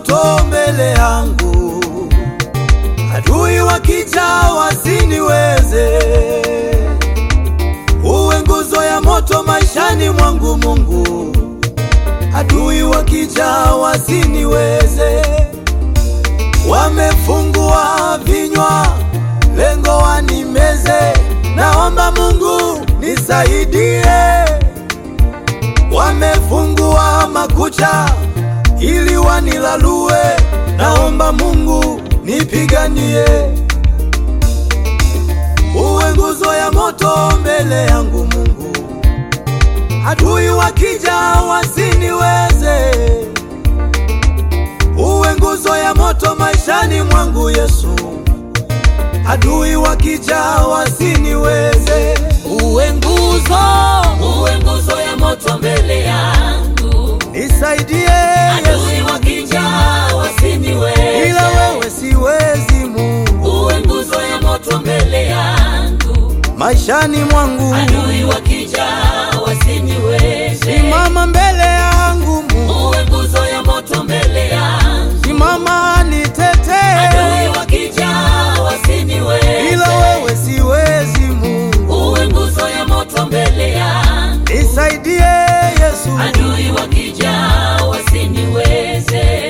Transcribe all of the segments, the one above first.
moto mbele yangu, adui wakija wasiniweze. Uwe nguzo ya moto maishani mwangu Mungu, adui wakija wasiniweze. Wamefungua vinywa lengo wanimeze, naomba Mungu nisaidie. Wamefungua makucha ili wanilalue, naomba Mungu nipiganie. Uwe nguzo ya moto mbele yangu Mungu, adui wakija wasiniweze. Uwe nguzo ya moto maishani mwangu Yesu, adui wakija wasiniweze. Uwe nguzo ya moto mbele yangu, nisaidie adui wakija wasiniweze. Ila wewe siwezi Mungu. Uwe nguzo ya moto mbele yangu, maishani mwangu, adui wakija wasiniweze. Simama mbele yangu Mungu. Uwe nguzo ya moto mbele yangu, Simama nitetee. adui wakija wasiniweze. Ila wewe siwezi Mungu. Uwe nguzo ya moto mbele yangu, nisaidie Yesu, adui wakija wasiniweze.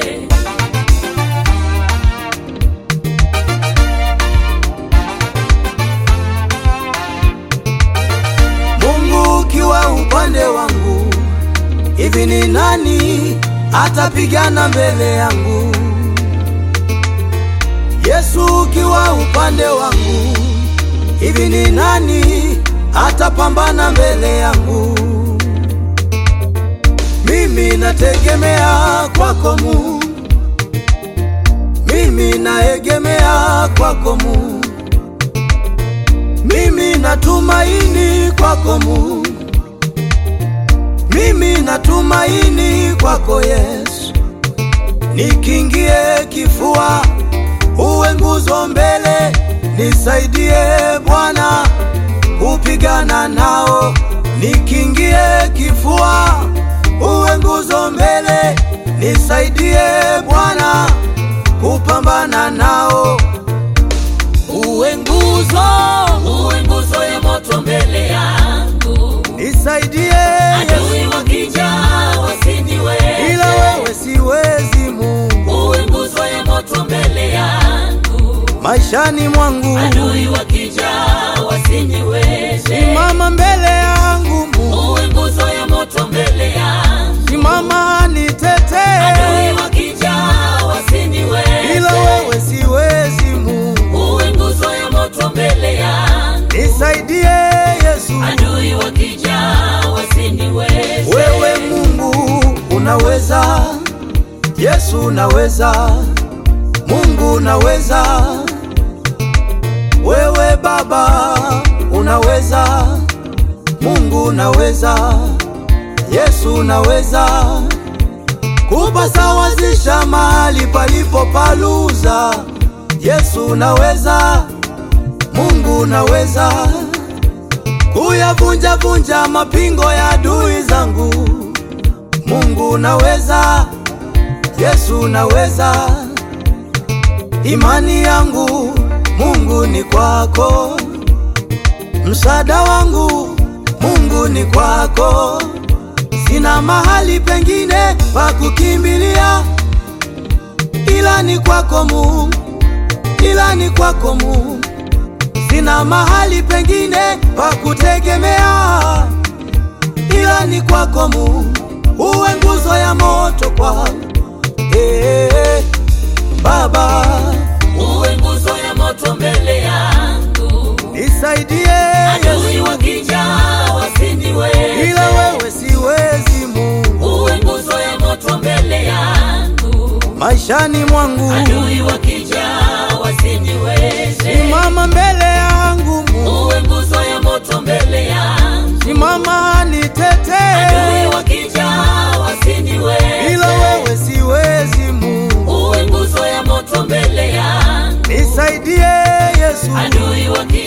Mungu ukiwa upande wangu, hivi ni nani atapigana mbele yangu? Yesu ukiwa upande wangu, hivi ni nani atapambana mbele yangu? Mimi nategemea kwako Mungu, mimi naegemea kwako Mungu, mimi natumaini kwako Mungu, mimi natumaini kwako Yesu. Nikingie kifua, uwe nguzo mbele, nisaidie Bwana kupigana nao. Nikingie kifua, uwe nguzo mbele, nisaidie Bwana kupambana nao. Uwe nguzo ya moto mbele yangu, nisaidie adui wakija wasiniweze. Ila wewe siwezi Mungu. Uwe nguzo ya moto mbele yangu, maishani mwangu, adui wakija wasiniweze. Simama mbele yangu Mungu. Uwe nguzo ya moto mbele yangu, Simama nitetee. adui wakija wasiniweze. Ila wewe siwezi Mungu. Uwe nguzo ya moto mbele yangu, nisaidie Yesu, adui wakija wasiniweze. wewe Mungu unaweza, Yesu unaweza, Mungu unaweza, wewe Baba unaweza, Mungu unaweza, Yesu unaweza kupasawazisha mahali palipo paluza. Yesu unaweza, Mungu unaweza kuyavunja vunja mapingo ya adui zangu. Mungu unaweza, Yesu unaweza. Imani yangu Mungu ni kwako, msaada wangu Mungu ni kwako. Sina mahali pengine pa kukimbilia ila ni kwako Mungu, ila ni kwako Mungu. Sina mahali pengine pa kutegemea ila ni kwako Mungu. Uwe nguzo ya moto kwangu, Baba. Uwe nguzo ya moto mbele yangu, nisaidie adui wakija wasiniweze. Ila wewe siwezi Mungu. Uwe nguzo ya moto mbele yangu, maishani mwangu, adui wakija wasiniweze. Simama mbele yangu Mungu. Uwe nguzo ya moto mbele yangu, Simama nitetee. adui wakija wasiniweze. Ila wewe siwezi Mungu. Uwe nguzo ya moto mbele yangu, nisaidie Yesu, adui wakija